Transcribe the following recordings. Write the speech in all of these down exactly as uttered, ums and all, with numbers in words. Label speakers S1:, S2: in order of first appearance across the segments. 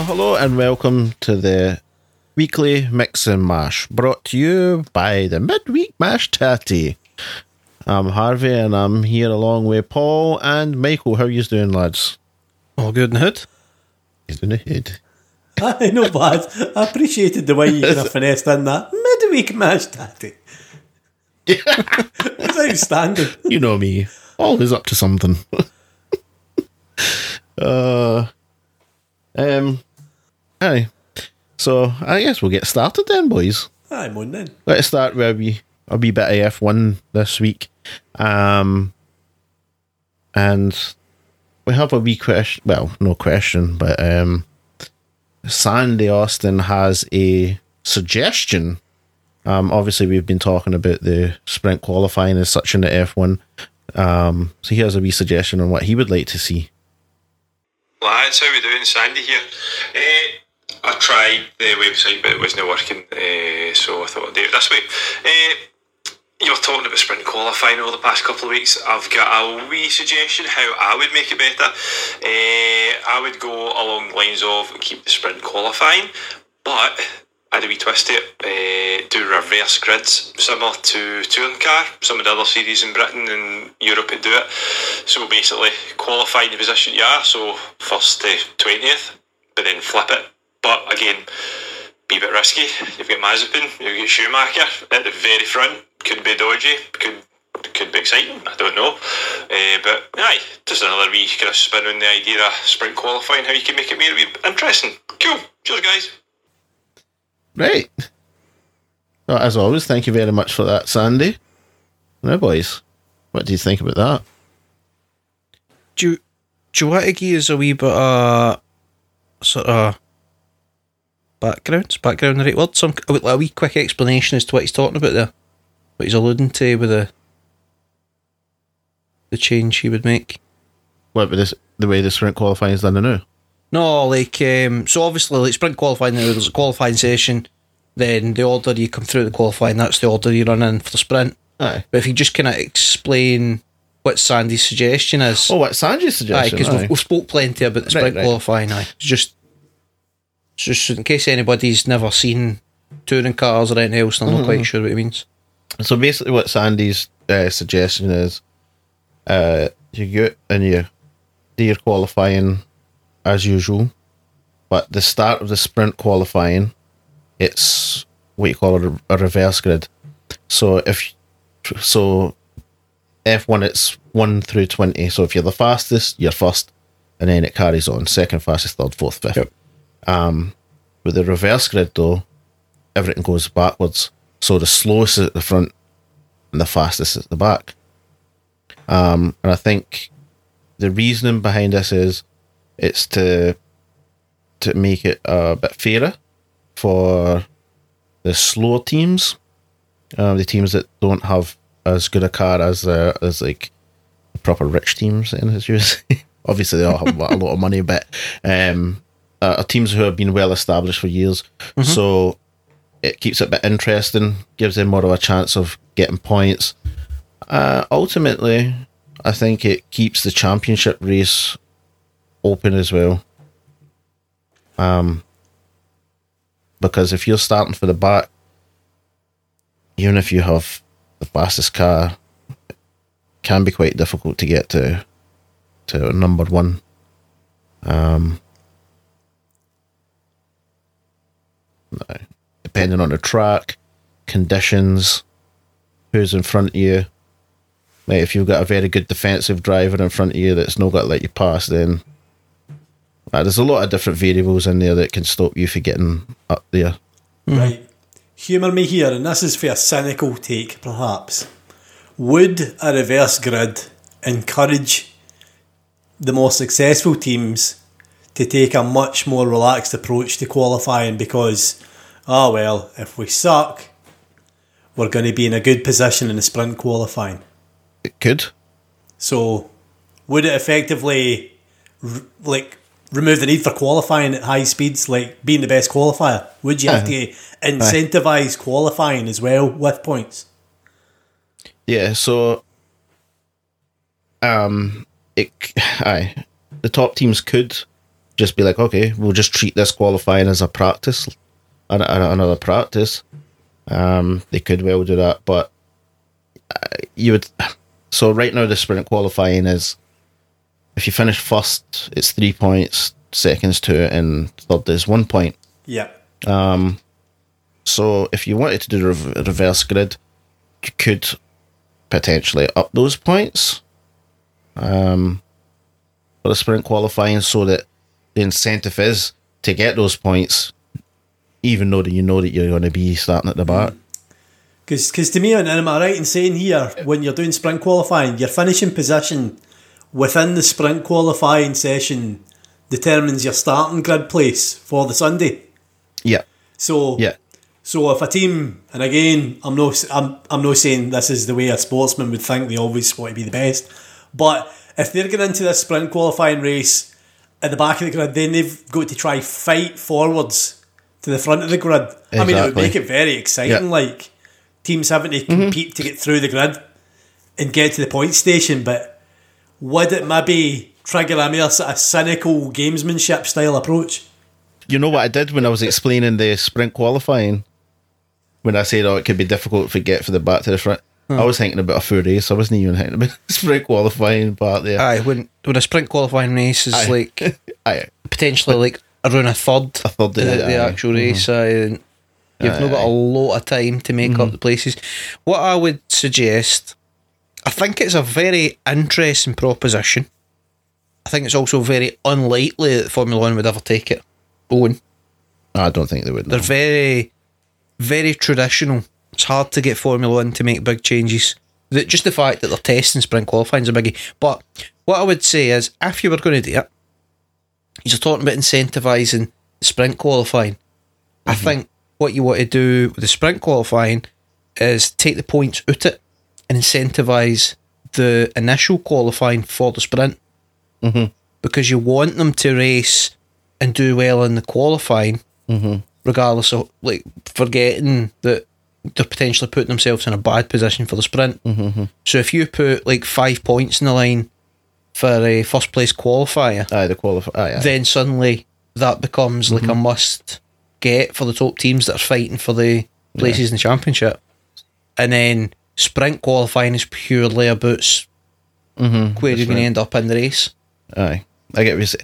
S1: hello and welcome to the weekly Mix and Mash, brought to you by the Midweek Mash Tatty. I'm Harvey and I'm here along with Paul and Michael. How are you doing, lads?
S2: All good in the hood?
S1: He's in the hood.
S3: Aye, no bad. I appreciated the way you kind of finessed in that Midweek Mash Tatty. It's outstanding.
S1: You know me, always up to something. uh, um, aye. So I guess we'll get started then, boys.
S3: Aye, mon then.
S1: Let's start with a wee, a wee bit of F one this week. Um, and we have a wee question, well, no question, but um, Sandy Austin has a suggestion. Um, obviously, we've been talking about the sprint qualifying as such in the F one. Um, so he has a wee suggestion on what he would like to see.
S4: Lads, how we doing? Sandy here. Uh, I tried the website, but it wasn't working, uh, so I thought I'd do it this way. Uh, you were talking about sprint qualifying over the past couple of weeks. I've got a wee suggestion how I would make it better. Uh, I would go along the lines of keep the sprint qualifying, but add a wee twist to it. Uh, do reverse grids, similar to Touring Car. Some of the other series in Britain and Europe would do it. So basically, qualify in the position you are, so first to twentieth, but then flip it. But again, be a bit risky. You've got Mazepin, you've got Schumacher at the very front. Could be dodgy, could could be exciting, I don't know. Uh, but aye, just another wee kind of spin on the idea of sprint qualifying, how you can make it more interesting. Cool. Cheers, guys.
S1: Right. Well, as always, thank you very much for that, Sandy. Now, boys, what do you think about that?
S2: Do you, do you want to give us a wee bit of sort of background? Background the right word? Some, a, wee, a wee quick explanation as to what he's talking about there. What he's alluding to with the the change he would make.
S1: What, with this, the way the sprint qualifying is done now?
S2: No, like, um, so obviously, like sprint qualifying, there's a qualifying session, then the order you come through the qualifying, that's the order you run in for the sprint.
S1: Aye.
S2: But if you just kind of explain what Sandy's suggestion is.
S1: Oh, what Sandy's suggestion?
S2: Aye, because we've, we've spoke plenty about the sprint
S1: right, right.
S2: qualifying, aye. It's just, it's just in case anybody's never seen touring cars or anything else, I'm
S1: mm-hmm.
S2: not quite sure what it means.
S1: So basically what Sandy's uh, suggestion is, uh, you go and you do your qualifying as usual, but the start of the sprint qualifying, it's what you call a, a reverse grid. So if so, F one it's one through twenty. So if you're the fastest, you're first, and then it carries on. Second fastest, third, fourth, fifth.
S2: Yep.
S1: Um, with the reverse grid though, everything goes backwards. So the slowest is at the front, and the fastest is at the back. Um, and I think the reasoning behind this is it's to to make it a bit fairer for the slower teams, um, the teams that don't have as good a car as uh, as like proper rich teams. As you say, obviously they all have a lot of money, but um, uh, teams who have been well established for years. Mm-hmm. So it keeps it a bit interesting, gives them more of a chance of getting points. Uh, ultimately, I think it keeps the championship race open as well. Um, because if you're starting for the back, even if you have the fastest car, it can be quite difficult to get to to number one. Um, depending on the track, conditions, who's in front of you. Like if you've got a very good defensive driver in front of you that's not got to let you pass, then uh, there's a lot of different variables in there that can stop you from getting up there.
S3: Right. Humour me here, and this is for a cynical take, perhaps. Would a reverse grid encourage the more successful teams to take a much more relaxed approach to qualifying because, ah, oh well, if we suck, we're going to be in a good position in the sprint qualifying?
S1: It could.
S3: So, would it effectively, r- like, remove the need for qualifying at high speeds, like being the best qualifier? Would you have uh, to incentivise uh, qualifying as well with points?
S1: Yeah, so um, it, aye, the top teams could just be like, okay, we'll just treat this qualifying as a practice, an- an- another practice. Um, they could well do that, but uh, you would. So right now, the sprint qualifying is, if you finish first, it's three points, second's two, and third is one point.
S3: Yeah.
S1: Um, so if you wanted to do the rev- reverse grid, you could potentially up those points um, for the sprint qualifying, so that the incentive is to get those points, even though that you know that you're going to be starting at the back.
S3: Because to me, and am I right in saying here, when you're doing sprint qualifying, your finishing position within the sprint qualifying session determines your starting grid place for the Sunday.
S1: Yeah,
S3: So
S1: yeah,
S3: so if a team, and again, I'm not I'm I'm not saying this is the way a sportsman would think, they always want to be the best, but if they're getting into this sprint qualifying race at the back of the grid, then they've got to try fight forwards to the front of the grid. I mean, it would
S1: Exactly.
S3: make it very exciting,
S1: Yeah.
S3: like teams having to compete to get through the grid and get to the point station, but would it maybe trigger a more sort of cynical gamesmanship style approach?
S1: you know what I did when I was explaining the sprint qualifying, when I said, oh, it could be difficult to get from the back to the front. I was thinking about a full race. I wasn't even thinking about the sprint qualifying part there.
S2: Aye, when when a sprint qualifying race is
S1: Aye.
S2: like
S1: Aye,
S2: potentially like around a third,
S1: a third
S2: the,
S1: of it,
S2: the
S1: aye.
S2: actual race, aye, and you've
S1: Aye,
S2: not got a lot of time to make up the places. What I would suggest, I think it's a very interesting proposition. I think it's also very unlikely that Formula One would ever take it. Owen.
S1: I don't think they would.
S2: They're
S1: No.
S2: very, very traditional. It's hard to get Formula One to make big changes. The, just the fact that they're testing sprint qualifying is a biggie. But what I would say is, if you were going to do it, you're talking about incentivising sprint qualifying. I think what you want to do with the sprint qualifying is take the points out it and incentivise the initial qualifying for the sprint.
S1: Mm-hmm.
S2: Because you want them to race and do well in the qualifying,
S1: Mm-hmm.
S2: regardless of like forgetting that they're potentially putting themselves in a bad position for the sprint.
S1: Mm-hmm.
S2: So if you put like five points in the line for a first place qualifier,
S1: Aye, the qualify. Aye, aye.
S2: then suddenly that becomes like a must get for the top teams that are fighting for the places in the championship. And then sprint qualifying is purely about s-
S1: Mm-hmm.
S2: where you're going to end up in the race.
S1: Aye, I get what you say.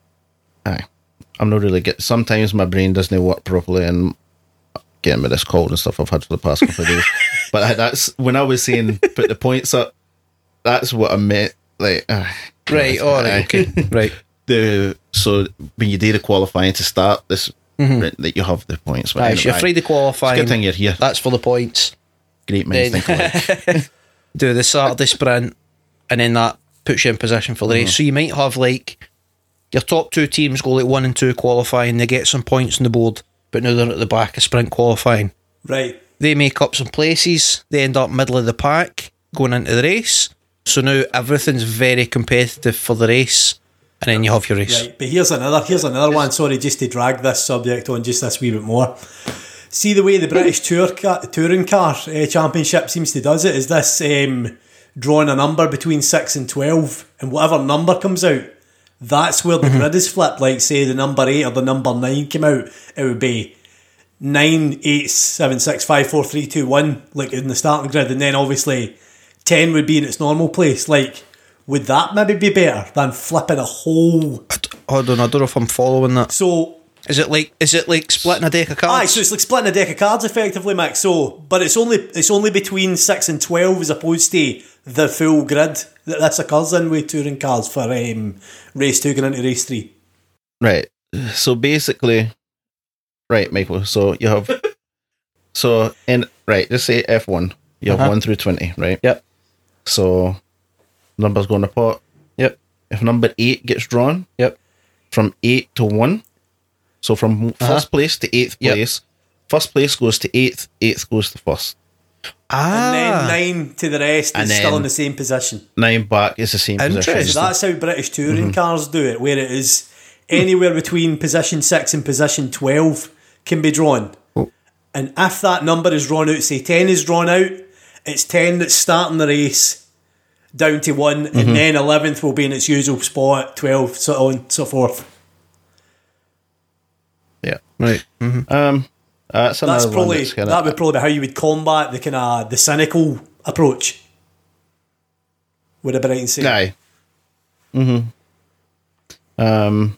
S1: Aye, I'm not really get. Sometimes my brain doesn't work properly, and getting with this cold and stuff I've had for the past couple of days. But I- that's when I was saying put the points up. That's what I meant. Like, uh,
S2: Right, all right,
S1: aye.
S2: okay, right.
S1: The so when you do the qualifying to start this, right, that you have the points. But
S2: Aye,
S1: anyway,
S2: so you're
S1: aye.
S2: free to
S1: It's a
S2: qualifying.
S1: good thing you're here.
S2: That's for the points.
S1: Great minds
S2: Then-
S1: think alike.
S2: Do the Saturday sprint, and then that puts you in position for the race. So you might have like your top two teams go like one and two qualifying, they get some points on the board, but now they're at the back of sprint qualifying.
S3: Right.
S2: They make up some places, they end up middle of the pack going into the race. So now everything's very competitive for the race, and then you have your race.
S3: Right, but here's another here's another one. Sorry, just to drag this subject on just this wee bit more. See the way the British Tour car, touring car uh, championship seems to does it is this um, drawing a number between six and twelve, and whatever number comes out, that's where the grid is flipped. Like say the number eight or the number nine came out, it would be nine, eight, seven, six, five, four, three, two, one, like in the starting grid, and then obviously ten would be in its normal place. Like, would that maybe be better than flipping a whole?
S2: Hold on, I don't know if I'm following that.
S3: So,
S2: Is it like is it like splitting a deck of cards?
S3: aye, so it's like splitting a deck of cards effectively, Max. So, but it's only it's only between six and twelve as opposed to the full grid that this occurs in with touring cars for um, race two going into race three.
S1: Right. So basically, right, Michael. So you have, so in right, just say F one. You have
S2: Uh-huh.
S1: one through twenty, right?
S2: Yep.
S1: So numbers go in the pot.
S2: Yep.
S1: If number eight gets drawn,
S2: Yep.
S1: from eight to one. So from
S2: Uh-huh.
S1: first place to eighth
S2: Yep.
S1: place, first place goes to eighth, eighth goes to first.
S2: Ah,
S3: And then nine to the rest
S1: And
S3: is still
S1: then-
S3: in the same position.
S1: Nine back is the same
S2: Interesting.
S1: position.
S3: So that's how British touring cars do it, where it is anywhere between position six and position twelve can be drawn. And if that number is drawn out, say ten is drawn out, it's ten that's starting the race down to one, and then eleventh will be in its usual spot, twelve, so on and so forth.
S1: Yeah.
S2: Right. Mm-hmm.
S1: Um, uh, that's another
S3: That's
S1: one
S3: probably
S1: that's kinda,
S3: that would probably be how you would combat the kind of the cynical approach. Would I be right in saying?
S1: Aye. Mm-hmm. Um,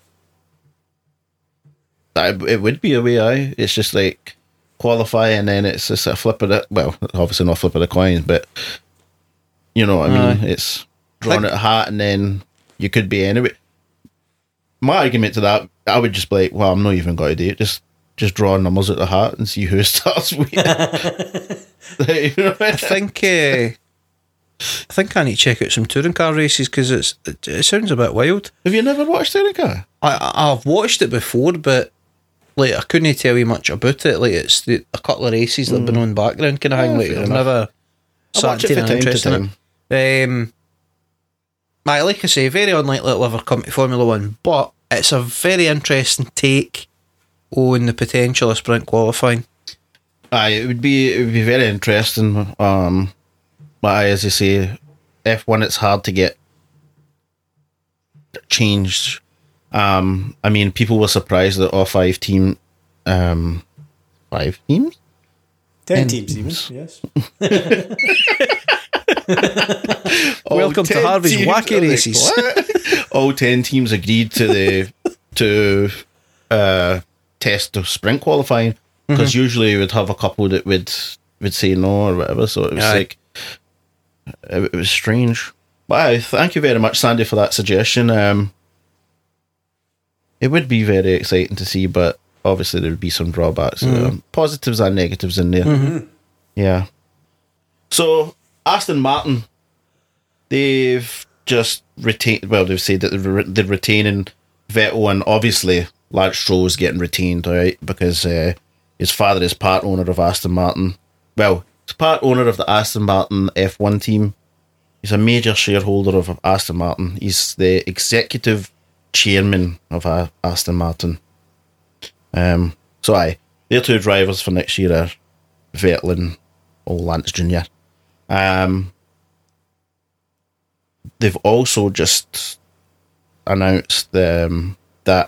S1: I, it would be a way, aye. It's just like qualify and then it's just a flip of it. Well, obviously not a flip of the coins, but you know what I mean?
S2: Aye.
S1: It's drawing
S2: Think-
S1: at a hat and then you could be anyway. My argument to that, I would just be like, well, I'm not even going to do it. Just just draw numbers at the hat and see who starts with. You know what I
S2: I
S1: mean?
S2: think. Uh, I think I need to check out some touring car races because it's it, it sounds a bit wild.
S1: Have you never watched Erica?
S2: I I- I've watched it before, but like I couldn't tell you much about it. Like it's the, a couple of races that have been on background kind of thing.
S1: Yeah,
S2: Like
S1: fair
S2: I've
S1: enough.
S2: never
S1: I
S2: sat
S1: watch it
S2: and
S1: from
S2: taken an
S1: time to
S2: interest in
S1: time.
S2: it. Um, aye, like I say, very unlikely it'll ever come to Formula One, but it's a very interesting take on the potential of sprint qualifying.
S1: Aye, it would be it would be very interesting. Um, but aye, as you say, F one it's hard to get changed. Um, I mean, people were surprised that all five team, um, five teams.
S3: Ten
S1: Ten
S3: teams,
S1: teams.
S3: even. Yes.
S2: Welcome to
S1: ten
S2: Harvey's
S1: teams.
S2: Wacky
S1: I was like,
S2: Races.
S1: what? All ten teams agreed to the to uh, test the sprint qualifying because
S2: Mm-hmm.
S1: usually you would have a couple that would would say no or whatever. So it was
S2: Aye.
S1: like it, it was strange. But aye, thank you very much, Sandy, for that suggestion. Um, it would be very exciting to see, but obviously there would be some drawbacks,
S2: Mm-hmm.
S1: um, positives and negatives in there. Yeah. So Aston Martin, they've just retained. Well, they've said that they're, re- they're retaining Vettel, and obviously Lance Stroll is getting retained, right? Because uh, his father is part owner of Aston Martin. Well, he's part owner of the Aston Martin F one team. He's a major shareholder of Aston Martin. He's the executive chairman of uh, Aston Martin. Um, so aye, their two drivers for next year are Vettel and old Lance Junior Um, they've also just announced um, that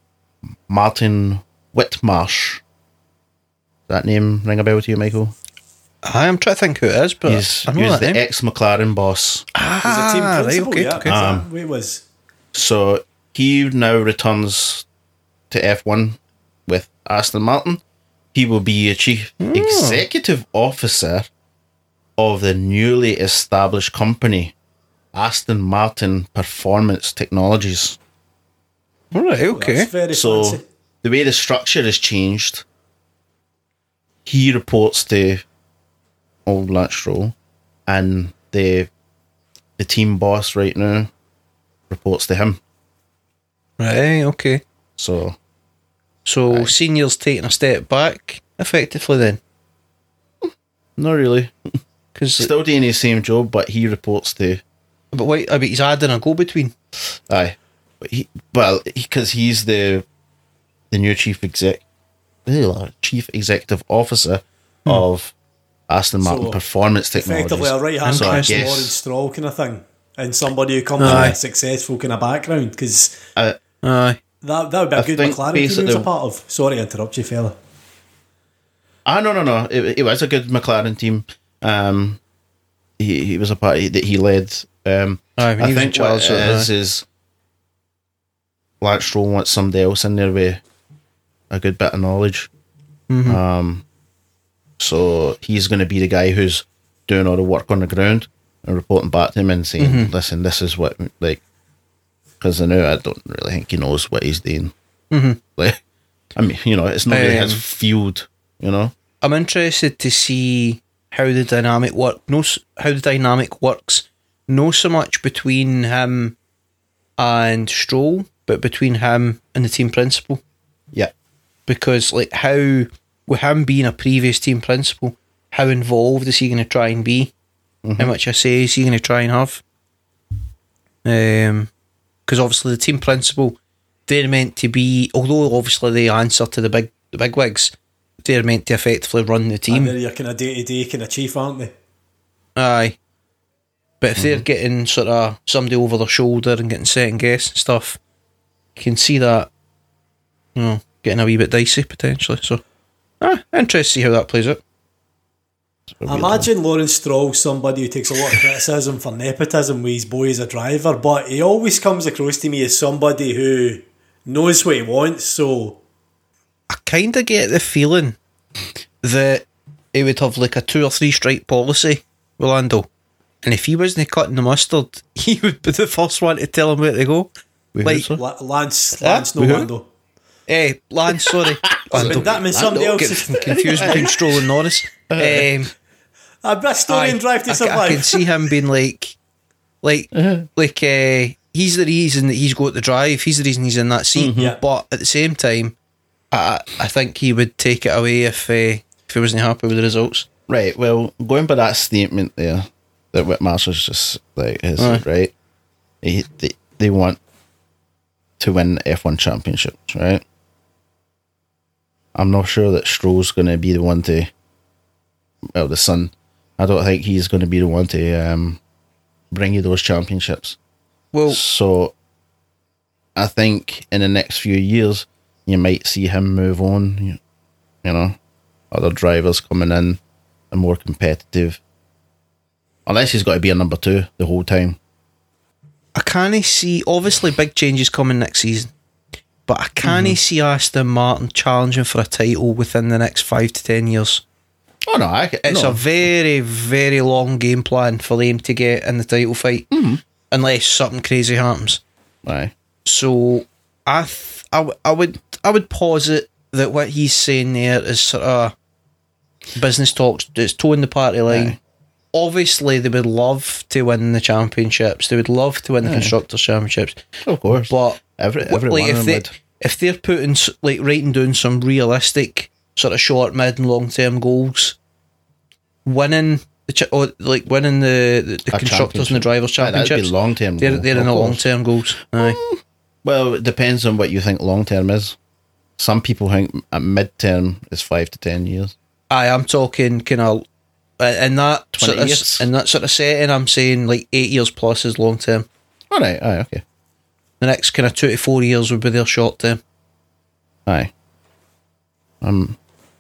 S1: Martin Whitmarsh, that name ring a bell to you, Michael?
S2: I'm trying to think who it is, but
S1: He's,
S2: I know
S1: he's
S2: that
S1: the
S2: name.
S1: ex-McLaren boss.
S3: He's a team
S2: Ah, right,
S3: principal,
S2: okay,
S3: yeah.
S2: okay.
S3: Is that
S1: Um,
S3: who he was?
S1: So he now returns to F one with Aston Martin. He will be a chief executive officer of the newly established company, Aston Martin Performance Technologies.
S2: All right, okay.
S3: That's very
S1: So
S3: fancy.
S1: the way the structure has changed, he reports to old Lance Stroll, and the the team boss right now reports to him.
S2: Right, okay.
S1: So
S2: So
S1: Aye.
S2: senior's taking a step back, effectively then,
S1: not really.
S2: because
S1: Still doing the same job, but he reports to
S2: but wait, I bet he's adding a go between.
S1: aye. But he well because he's the the new chief exec, ugh, chief executive officer of Aston Martin
S3: So,
S1: Performance Technologies.
S3: Effectively a right hand
S1: So I
S3: man to
S1: guess-
S3: Lawrence Stroll kind of thing. And somebody who comes
S2: Aye.
S3: from a successful kind of background, because
S1: Uh,
S2: Aye.
S3: that, that would be a
S1: I
S3: good
S1: think
S3: McLaren team he was a
S1: basically-
S3: part of. Sorry to interrupt you, fella.
S1: Ah, no, no, no. It, it was a good McLaren team. Um, he he was a party that he led. Um,
S2: Aye, when
S1: I
S2: he was in
S1: think
S2: charge,
S1: what
S2: so,
S1: it is is Lance Stroll wants somebody else in there with a good bit of knowledge.
S2: Mm-hmm.
S1: Um, so he's going to be the guy who's doing all the work on the ground and reporting back to him and saying,
S2: Mm-hmm.
S1: "Listen, this is what like." Because I know I don't really think he knows what he's doing.
S2: Mhm.
S1: Like, I mean, you know, it's not really his
S2: Um,
S1: field. You know.
S2: I'm interested to see how the dynamic work. No, s- how the dynamic works. No, so much between him and Stroll, but between him and the team principal.
S1: Yeah.
S2: Because, like, how with him being a previous team principal, how involved is he going to try and be? How much I say is he going to try and have? Um, because obviously the team principal, they're meant to be, although obviously they answer to the big the big wigs, they're meant to effectively run the
S3: And
S2: team.
S3: they're your kind of day to day kind of chief, aren't they?
S2: Aye. But if they're getting sort of somebody over their shoulder and getting second guess and stuff, you can see that, you know, getting a wee bit dicey potentially. So, ah, interested to see how that plays out.
S3: I imagine Lawrence Stroll's somebody who takes a lot of criticism for nepotism with his boy as a driver, but he always comes across to me as somebody who knows what he wants, so...
S2: I kind of get the feeling that he would have like a two or three strike policy with Lando, and if he wasn't cutting the mustard, he would be the first one to tell him where to go.
S1: With
S2: Like,
S1: who, sir?
S3: La- Lance,
S2: Huh?
S3: Lance, no
S1: With who?
S3: Lando.
S2: eh, Lance, sorry. Lando.
S3: That means somebody else.
S2: Get
S3: is-
S2: confused between Stroll and Norris. Um,
S3: A Bristolian
S2: Aye,
S3: drive to
S2: I,
S3: survive.
S2: I can see him being like, like, like, uh, he's the reason that he's got the drive. He's the reason he's in that seat.
S3: Yeah.
S2: But at the same time, I, I think he would take it away if uh, if he wasn't happy with the results.
S1: Right, well, going by that statement there, that what Marshall's just like has said, right? He, they, they want to win F one championships, right? I'm not sure that Stroll's going to be the one to, well, the son. I don't think he's going to be the one to um, bring you those championships.
S2: Well,
S1: So I think in the next few years, you might see him move on. You, you know, other drivers coming in and more competitive. Unless he's got to be a number two the whole time.
S2: I can't see, obviously big changes coming next season, but I can't see Aston Martin challenging for a title within the next five to ten years.
S1: Oh no, I,
S2: It's
S1: no.
S2: a very, very long game plan for them to get in the title fight, unless something crazy happens.
S1: Aye.
S2: So I, th- I, w- I would, I would posit that what he's saying there is sort of business talks. It's towing the party line.
S1: Aye.
S2: Obviously, they would love to win the championships. They would love to win the constructors' championships.
S1: Of course.
S2: But
S1: Every,
S2: What-
S1: every
S2: like
S1: one
S2: if
S1: of them
S2: they
S1: would.
S2: if they're putting s- like writing down some realistic sort of short, mid, and long term goals, winning the ch- or like winning the the, the
S1: A
S2: constructors and the
S1: championship.
S2: drivers'
S1: Aye, that'd be
S2: championships.
S1: long-term
S2: They're
S1: goal,
S2: they're in
S1: of
S2: the
S1: course.
S2: long term goals. Aye.
S1: Well, it depends on what you think long term is. Some people think a mid term is five to ten years.
S2: Aye, I'm talking kind of in that sort
S1: twenty
S2: of
S1: years.
S2: in that sort of setting. I'm saying like eight years plus is long term.
S1: All right, aye, okay.
S2: The next kind of two to four years would be their short term.
S1: Aye. Um.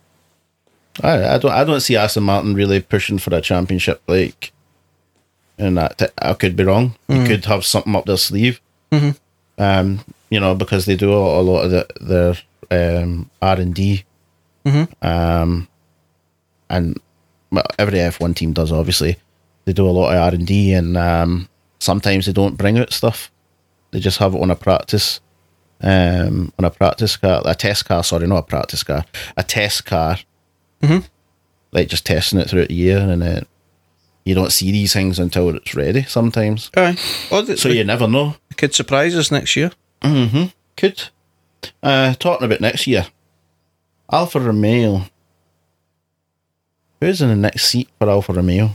S1: I I don't I don't see Aston Martin really pushing for a championship like. And that t- I could be wrong. You could have something up their sleeve.
S2: Mm-hmm.
S1: Um, you know, because they do a, a lot of the, their um R and D.
S2: Mm-hmm.
S1: Um, and well, every F one team does. Obviously, they do a lot of R and D, and um, sometimes they don't bring out stuff. They just have it on a practice, um, on a practice car, a test car. Sorry, not a practice car, a test car.
S2: Mhm.
S1: Like just testing it throughout the year, and then you don't see these things until it's ready. Sometimes,
S2: Aye. Or they,
S1: so
S2: they
S1: you never know.
S2: could surprise us next year.
S1: Mm-hmm. Could. Uh, talking about next year, Alfa Romeo. Who's in the next seat for Alfa Romeo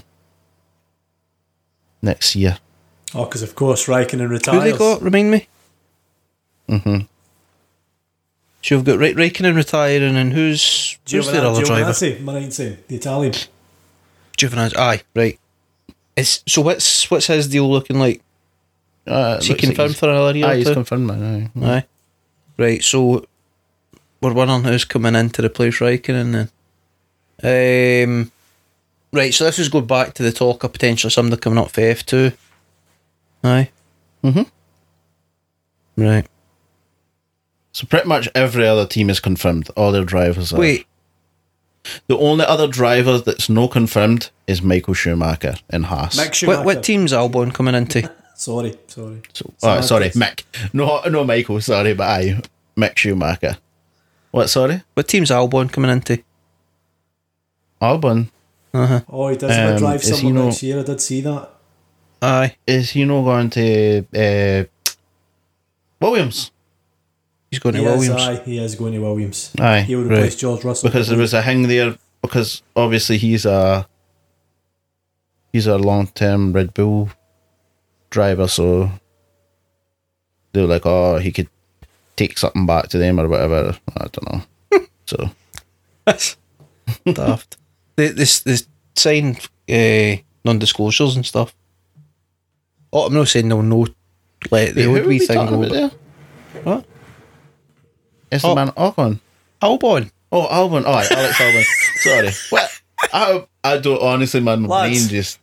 S1: next year?
S3: Oh, because of course Raikkonen
S2: Who
S3: retires.
S2: they got? Remind me.
S1: Mm-hmm.
S2: So you've got Ra- Raikkonen retiring, and who's who's their other driver?
S3: Giovinazzi, am I right in saying? The Italian.
S2: Giovinazzi. Aye, right. Is so what's what's his deal looking like?
S1: Uh,
S2: Is he confirmed for another year?
S1: Aye,
S2: or
S1: he's
S2: two?
S1: confirmed. Aye.
S2: Aye. Right. So we're wondering who's coming in to replace Raikkonen then. Um. Right. So this is going back to the talk of potentially somebody coming up for F two. Aye.
S1: Mm-hmm.
S2: Right.
S1: So pretty much every other team is confirmed. All their drivers are.
S2: Wait.
S1: The only other driver that's no confirmed is Michael Schumacher in Haas.
S3: Mick Schumacher.
S2: What what team's Albon coming into?
S3: Sorry, sorry.
S1: So, oh, sorry,
S3: Semantics.
S1: Mick. No, no, Michael. Sorry, but aye, Mick Schumacher. What? Sorry,
S2: What team's Albon coming into?
S1: Albon.
S2: Uh huh.
S3: Oh, he does
S1: Um,
S3: drive
S1: is he
S3: someone
S1: no-
S3: next year. I did see that.
S2: Aye.
S1: Is he not going to uh, Williams?
S2: He's going to
S3: He is,
S2: Williams.
S3: aye, he is going to Williams.
S1: Aye,
S3: He'll replace
S1: right.
S3: George Russell.
S1: Because there was a thing there. Because obviously he's a he's a long term Red Bull driver, so they were like, oh, he could take something back to them or whatever. I don't know. So
S2: That's daft. They, they, they sign uh, non-disclosures and stuff. Oh, I'm not saying they'll know. Like the
S1: Who
S2: old
S1: are
S2: wee
S1: we
S2: thing.
S1: talking
S2: Go,
S1: about
S2: but-
S1: there?
S2: what?
S1: Is
S2: Oh.
S1: the man Albon?
S2: Albon.
S1: Oh, Albon. Oh, Alex Albon. Sorry. What? I I don't honestly, man. My
S3: Lads.
S1: brain just.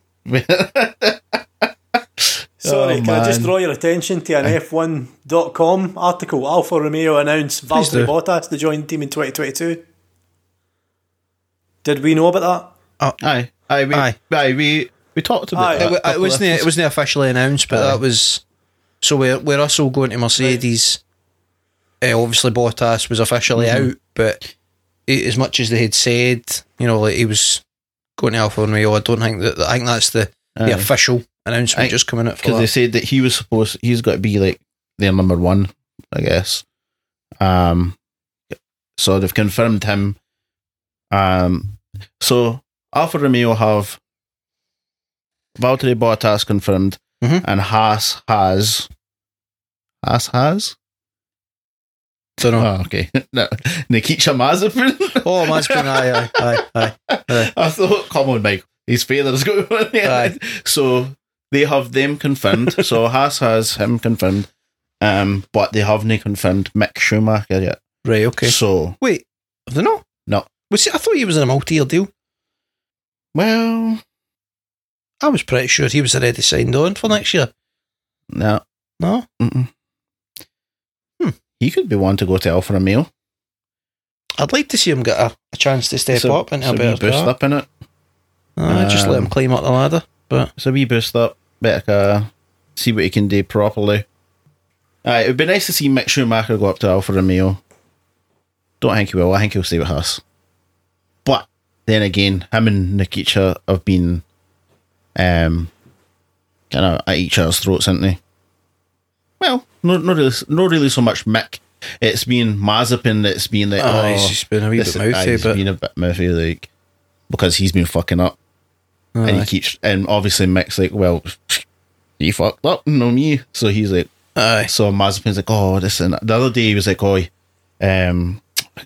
S3: Sorry,
S1: Oh,
S3: can I just
S1: man.
S3: draw your attention to an F one dot com article? Alfa Romeo announced
S2: Please
S3: Valtteri
S2: do.
S3: Bottas to join the team in twenty twenty-two. Did we know about
S1: Aye, aye, we,
S2: Aye.
S1: aye. we we talked about
S3: Aye.
S1: that.
S2: It, wa- it
S1: couple
S2: wasn't.
S1: of-
S2: It wasn't officially announced, but
S1: Aye.
S2: that was. So we're we're Russell going to Mercedes. Uh, obviously, Bottas was officially
S1: Mhm.
S2: out, but he, as much as they had said, you know, like he was going to Alfa Romeo, I don't think that. I think that's the,
S1: Aye.
S2: the official announcement
S1: Aye.
S2: just coming out for
S1: Because they
S2: that.
S1: said that he was supposed, he's got to be like their number one, I guess. Um, so they've confirmed him. Um, so Alfa Romeo have Valtteri Bottas confirmed,
S2: Mhm.
S1: and Haas has Haas has.
S2: Don't know.
S1: Oh, okay. No, Nikita Mazepin.
S2: Oh, Mazepin, aye, aye, aye, aye.
S1: I thought, come on, Mike. His father's going on there.
S2: Aye.
S1: So they have them confirmed. So Haas has him confirmed. Um, but they haven't confirmed Mick Schumacher yet.
S2: Right, okay.
S1: So,
S2: Wait, have they not?
S1: no.
S2: Was he, I thought he was in a multi-year deal.
S1: Well,
S2: I was pretty sure he was already signed on for next year.
S1: no.
S2: No?
S1: Mm-mm.
S2: Hmm.
S1: He could be one to go to Alfa Romeo.
S2: I'd like to see him get a, a chance to step
S1: It's a-
S2: up into
S1: it's
S2: a
S1: a wee
S2: better
S1: boost
S2: car.
S1: up in it.
S2: Aye, just let him
S1: Um,
S2: climb up the ladder. But
S1: It's a wee boost up. Better uh, see what he can do properly. Aye, it would be nice to see Mick Schumacher go up to Alfa Romeo. Don't think he will. I think he'll stay with Haas. But then again, him and Nikita have been um, kind of at each other's throats, haven't they? Well, not not really, not really so much Mick. It's been Mazepin that's been like,
S2: Aye,
S1: oh,
S2: he's just been a wee
S1: this-
S2: bit mouthy,
S1: aye, he's
S2: but-
S1: been a bit mouthy, like, because he's been fucking up. And
S2: Aye.
S1: he keeps, and obviously Mick's like, well, you fucked up, no me. So he's like,
S2: aye.
S1: so Mazepin's like, oh, this and that. The other day he was like, oh, um,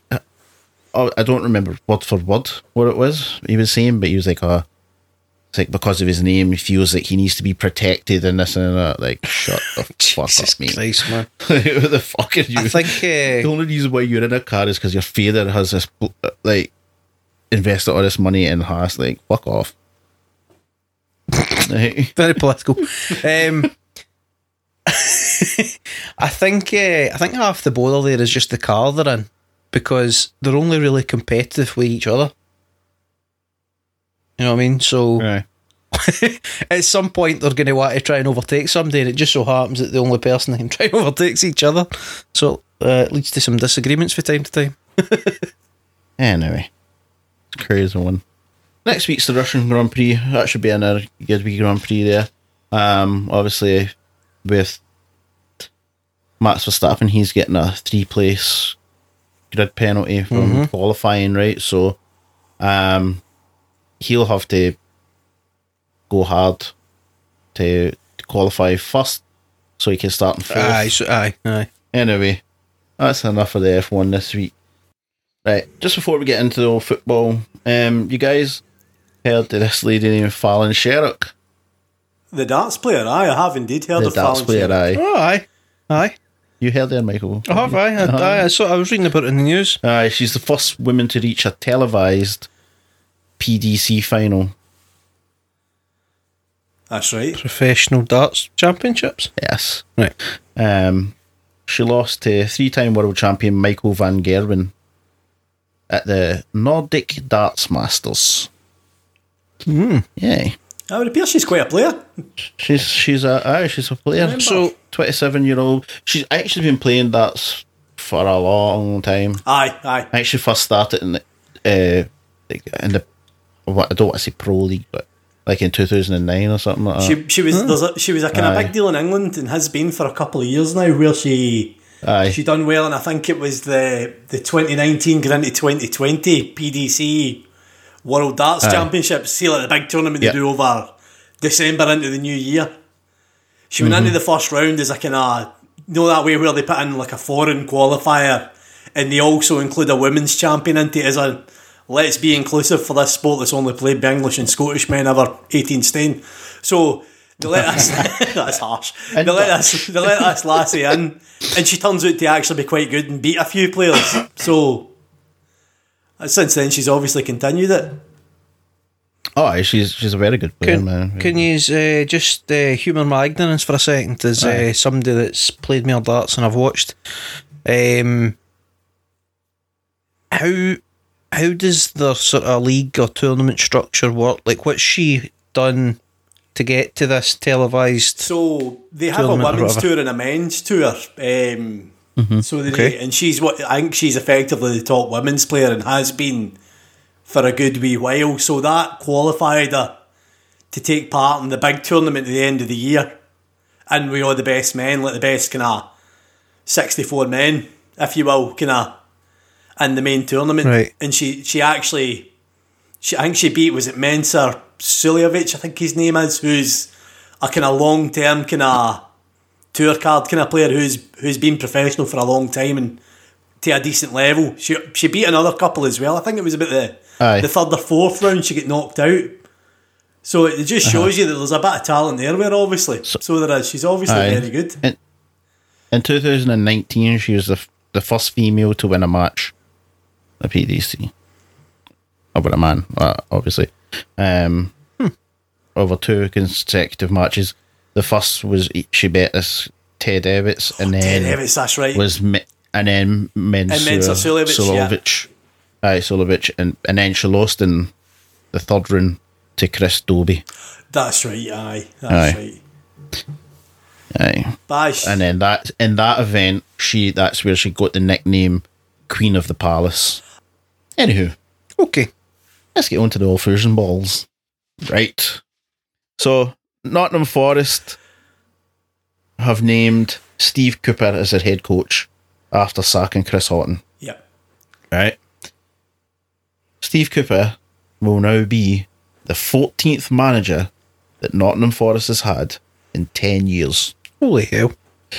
S1: oh, I don't remember word for word what it was he was saying, but he was like, oh, it's like because of his name, he feels like he needs to be protected and this and that. Like, shut the fuck
S2: Jesus
S1: up, mate.
S2: Christ, man.
S1: Who the fuck are you?
S2: I think
S1: the
S2: uh,
S1: only reason why you're in a car is because your father has this, like, invested all this money in Haas. Like, fuck off. Like,
S2: very political. Um, I think uh, I think half the bother there is just the car they're in, because they're only really competitive with each other. You know what I mean? So
S1: aye.
S2: at some point they're going to want to try and overtake somebody, and it just so happens that the only person that can try and overtake each other. So uh, it leads to some disagreements from time to time.
S1: Anyway, it's a crazy one. Next week's the Russian Grand Prix. That should be another good wee Grand Prix there. Um, obviously, with Max Verstappen, he's getting a three-place grid penalty from
S2: Mhm.
S1: qualifying, right? So, um, he'll have to go hard to, to qualify first, so he can start in fourth.
S2: Aye, so, aye, aye.
S1: Anyway, that's enough of the F one this week. Right, just before we get into the old football, um, you guys heard of this lady named Fallon Sherrock?
S3: The darts player, aye, I have indeed heard
S1: The
S3: of
S1: darts
S3: Fallon
S1: player,
S3: Sherrock.
S1: aye.
S2: Oh, aye, aye.
S1: You heard there, Michael?
S2: I have, aye. I, aye, I, saw, I was reading about it in the news.
S1: Aye, she's the first woman to reach a televised P D C final.
S3: That's right.
S2: Professional darts championships.
S1: Yes.
S2: Right.
S1: Um, she lost to three-time world champion Michael van Gerwen at the Nordic Darts Masters.
S2: Mm.
S1: Yeah.
S3: It would appear she's quite a player.
S1: She's she's a aye, she's a player.
S2: So
S1: twenty-seven year old. She's actually been playing darts for a long time.
S3: Aye, aye.
S1: I actually first started in the uh, like in the what I don't want to say pro league, but like in two thousand nine or something like that.
S3: She she was there's a, she was a kind of
S1: Aye.
S3: big deal in England and has been for a couple of years now, where she
S1: Aye.
S3: she done well, and I think it was the the twenty nineteen going into twenty twenty P D C World Darts
S1: Aye.
S3: Championships. See, like the big tournament
S1: Yep.
S3: they do over December into the new year. She went
S1: Mm-hmm.
S3: into the first round as a kind of, you know, that way where they put in like a foreign qualifier, and they also include a women's champion into it as a let's be inclusive for this sport that's only played by English and Scottish men over eighteen stone. So They let us, that's harsh.
S1: And
S3: they let us, they let us lassie in, and she turns out to actually be quite good and beat a few players. So since then, she's obviously continued it.
S1: Oh, aye, she's she's a very good player,
S2: Can,
S1: man.
S2: can you uh, just uh, humour my ignorance for a second? As uh, somebody that's played more darts and I've watched, um, how how does the sort of league or tournament structure work? Like, what's she done to get to this televised?
S3: So they have a
S2: Tournament or
S3: women's
S2: whatever.
S3: tour and a men's tour. Um, So they,
S2: Okay.
S3: and she's what I think she's effectively the top women's player and has been for a good wee while. So that qualified her to take part in the big tournament at the end of the year, and we all the best men, like the best kind of sixty-four men, if you will, kind of in the main tournament.
S2: Right.
S3: And she she actually, she I think she beat was it Mensur Suljovic, I think his name is, who's a kind of long term kind of tour card kind of player who's who's been professional for a long time and to a decent level. She she beat another couple as well. I think it was about the
S1: Aye.
S3: the third or fourth round she got knocked out. So it just shows you that there's a bit of talent there, where obviously. So, so there is. She's obviously
S1: Aye.
S3: very good.
S1: In, in two thousand nineteen, she was the f- the first female to win a match at P D C. Over a man, uh, obviously. Um, over two consecutive matches. The first was she beat this Ted Evans, and then
S3: Ted Evans, that's right.
S1: was Mi- and then Mensur
S3: And Mensur Suljovic, yeah.
S1: Suljovic, aye, Suljovic, and and then she lost in the third round to Chris Dobie,
S3: That's right, aye. That's
S1: Aye.
S3: right.
S1: aye,
S3: Bash.
S1: and then that in that event, she that's where she got the nickname Queen of the Palace. Anywho,
S2: Okay.
S1: let's get on to the old fusion balls, right? So Nottingham Forest have named Steve Cooper as their head coach after sacking Chris Houghton.
S3: Yep.
S1: Right. Steve Cooper will now be the fourteenth manager that Nottingham Forest has had in ten years.
S2: Holy hell.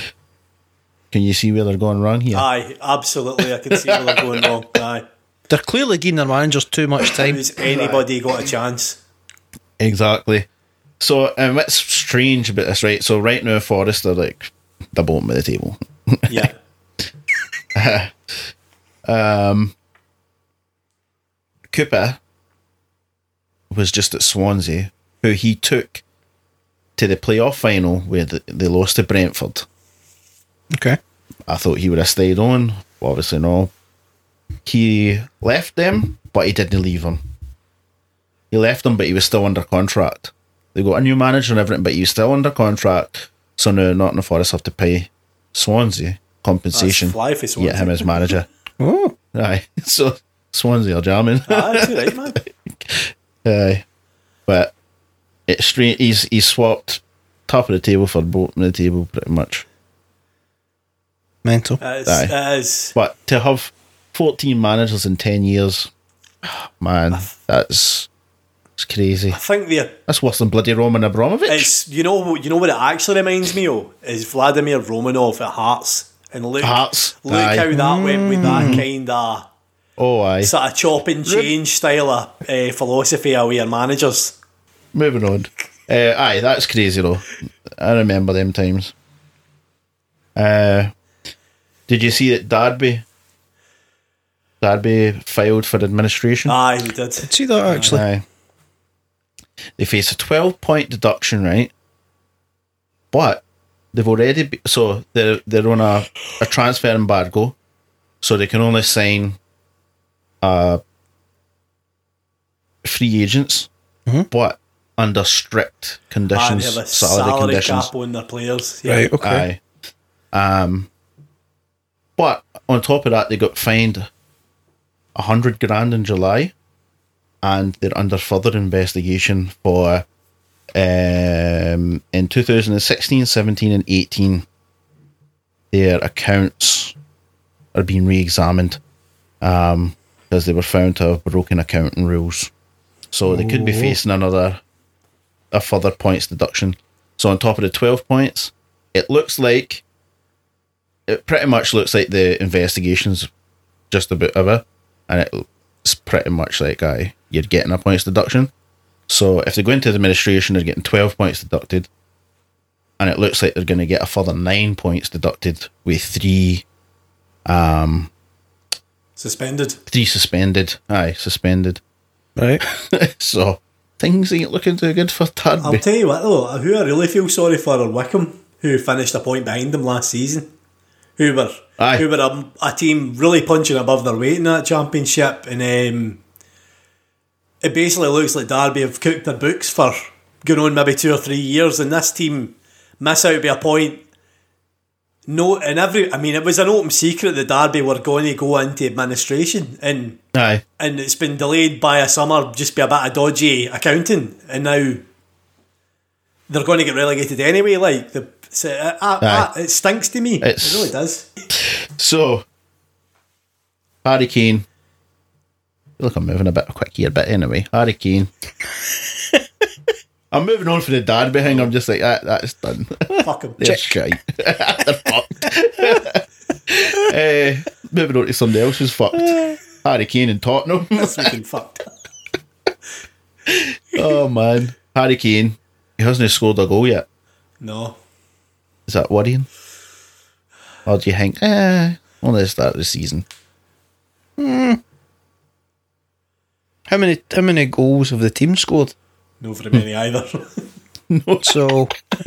S1: Can you see where they're going wrong here?
S3: Aye, absolutely. I can see where they're going wrong. Aye.
S2: They're clearly giving their managers too much time.
S3: Has anybody got a chance?
S1: Exactly. So, and what's strange about this, right? So, right now, Forest are like the bottom of the table.
S3: Yeah.
S1: Cooper was just at Swansea, who he took to the playoff final where the, they lost to Brentford.
S2: Okay.
S1: I thought he would have stayed on. Obviously, no. He left them, but he didn't leave them. He left them, but he was still under contract. They got a new manager and everything, but he was still under contract. So now Nottingham Forest have to pay Swansea compensation.
S3: That's fly for Swansea.
S1: Yeah, him as manager.
S2: Oh.
S1: Aye. So Swansea are jamming.
S3: Aye, that's all right, man.
S1: Aye. But it's strange. He's he's swapped top of the table for bottom of the table pretty much.
S2: Mental.
S3: It is,
S1: Aye.
S3: it is.
S1: But to have fourteen managers in ten years, man, that's it's crazy.
S3: I think the
S1: That's worse than bloody Roman Abramovich.
S3: it's you know you know what it actually reminds me of is Vladimir Romanov at Hearts, and look
S1: Hearts,
S3: look
S1: aye.
S3: how that went with that kind of
S1: Oh, aye.
S3: sort of chop and change style of uh, philosophy of your managers.
S1: Moving on. Uh, aye, that's crazy though. I remember them times. Uh, did you see that Derby? Derby filed for administration.
S3: Aye, we did.
S2: See that actually?
S1: Aye. They face a twelve point deduction, right? But they've already be, so they're they're on a, a transfer embargo, so they can only sign uh free agents, but under strict
S3: Aye,
S1: conditions,
S3: they have a
S1: salary,
S3: salary
S1: conditions.
S3: cap on their players. Yeah.
S2: Right, okay.
S1: Aye. Um, but on top of that, they got fined a hundred grand in July, and they're under further investigation for um in two thousand sixteen, seventeen, and eighteen. Their accounts are being re-examined um, because they were found to have broken accounting rules. So they could be facing another a further points deduction. So on top of the twelve points, it looks like it pretty much looks like the investigation's just about over, and it's pretty much like aye, you're getting a points deduction. So if they go into the administration, they're getting twelve points deducted. and it looks like they're going to get a further nine points deducted with three, um,
S3: Suspended.
S1: three suspended. Aye, suspended.
S2: Right.
S1: So things ain't looking too good for
S3: I'll
S1: Derby.
S3: tell you what though, who I really feel sorry for are Wickham, who finished a point behind them last season. Who were
S1: Aye.
S3: who were a, a team really punching above their weight in that championship, and um, it basically looks like Derby have cooked their books for going on maybe two or three years, and this team miss out by a point. No, and every I mean, it was an open secret that Derby were going to go into administration, and
S1: Aye,
S3: and it's been delayed by a summer just by a bit of dodgy accounting, and now they're going to get relegated anyway. Like the so, uh, uh, uh, it stinks to me.
S1: It's-
S3: it really does.
S1: so Harry Kane. Look, I'm moving a bit quick here, but anyway, Harry Kane. I'm moving on for the Derby thing. I'm just like, that, that's done.
S3: Fuck him.
S1: They're shite. They're fucked. uh, moving on to somebody else who's fucked. Harry Kane and Tottenham.
S3: That's fucking fucked.
S1: Oh man, Harry Kane. He hasn't scored a goal yet.
S3: No.
S1: Is that worrying? Or do you think, eh, only the start of the season?
S2: How many how many goals have the team scored?
S3: No very many either.
S2: So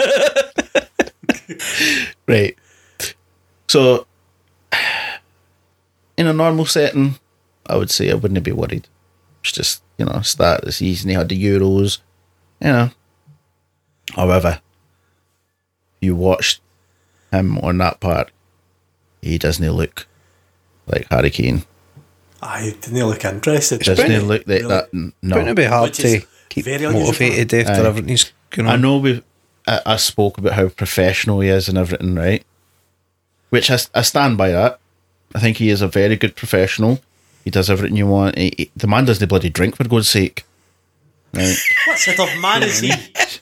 S1: Right. So, in a normal setting, I would say I wouldn't be worried. It's just, you know, start of the season, he had the Euros, you know. However, you watched him on that part, he doesn't look like Harry Kane.
S3: I didn't look interested.
S1: Doesn't
S2: Really?
S1: look like
S3: Really?
S1: that. n- No.
S2: going to be hard
S3: Which is
S2: to keep
S3: very unusual.
S2: motivated after
S1: Aye.
S2: everything's going on.
S1: I know we. I, I spoke about how professional he is and everything, right? Which I, I stand by that. I think he is a very good professional. He does everything you want. He, he- the man doesn't bloody drink, for God's sake. Right?
S3: What sort of man is he?